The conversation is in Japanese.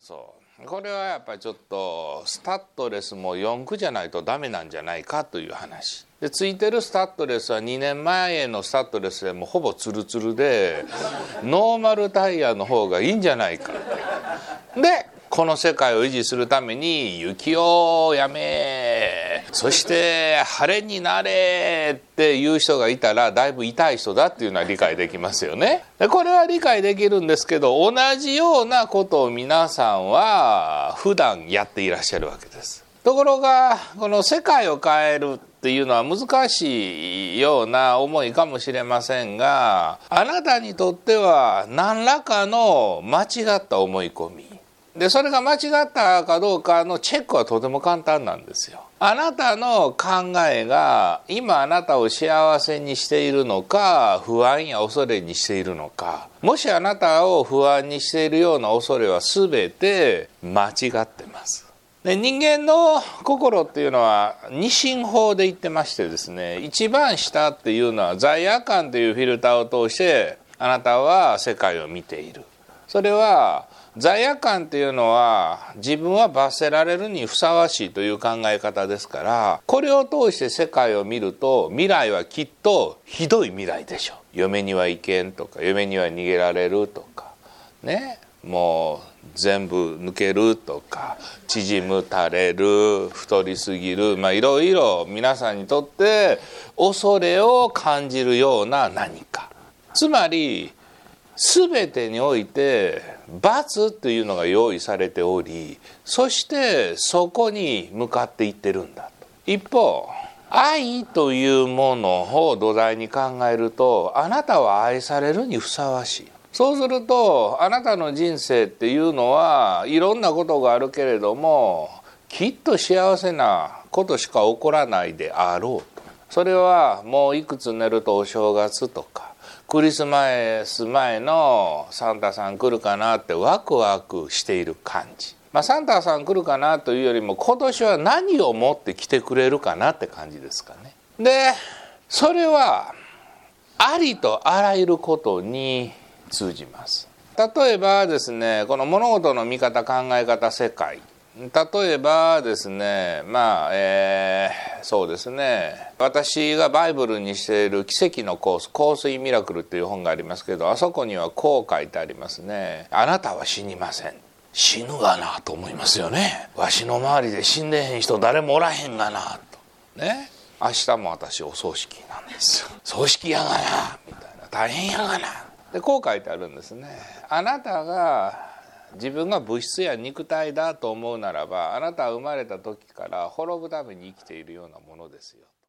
これはやっぱりちょっとスタッドレスも4駆じゃないとダメなんじゃないかという話で、ついてるスタッドレスは2年前のスタッドレスでもほぼツルツルでノーマルタイヤの方がいいんじゃないかで、この世界を維持するために雪をやめ、そして晴れになれっていう人がいたらだいぶ痛い人だっていうのは理解できますよね。でこれは理解できるんですけど、同じようなことを皆さんは普段やっていらっしゃるわけです。ところがこの世界を変えるっていうのは難しいような思いかもしれませんが、あなたにとっては何らかの間違った思い込みで、それが間違ったかどうかのチェックはとても簡単なんですよ。あなたの考えが今あなたを幸せにしているのか、不安や恐れにしているのか。もしあなたを不安にしているような恐れは全て間違ってます。で、人間の心っていうのは二進法で言ってましてですね、一番下っていうのは罪悪感というフィルターを通してあなたは世界を見ている。それは罪悪感っていうのは自分は罰せられるにふさわしいという考え方ですから、これを通して世界を見ると未来はきっとひどい未来でしょう。嫁には行けんとか、嫁には逃げられるとかね、もう全部抜けるとか、縮む垂れる太りすぎる、いろいろ皆さんにとって恐れを感じるような何か、つまり全てにおいて罰というのが用意されており、そしてそこに向かっていってるんだと。一方愛というものを土台に考えると、あなたは愛されるにふさわしい。そうするとあなたの人生っていうのはいろんなことがあるけれども、きっと幸せなことしか起こらないであろうと。それはもういくつ寝るとお正月とかクリスマス前のサンタさん来るかなってワクワクしている感じ。サンタさん来るかなというよりも、今年は何を持って来てくれるかなって感じですかね。で、それはありとあらゆることに通じます。例えばですね、この物事の見方、考え方、世界、例えばですね、そうですね、私がバイブルにしている奇跡のコース、香水ミラクルっていう本がありますけど、あそこにはこう書いてありますね。あなたは死にません。死ぬがなと思いますよね。わしの周りで死んでへん人誰もおらへんがなとね。明日も私お葬式なんですよ。葬式やがなみたいな、大変やがなで、こう書いてあるんですね。あなたが自分が物質や肉体だと思うならば、あなたは生まれた時から滅ぶために生きているようなものですよ。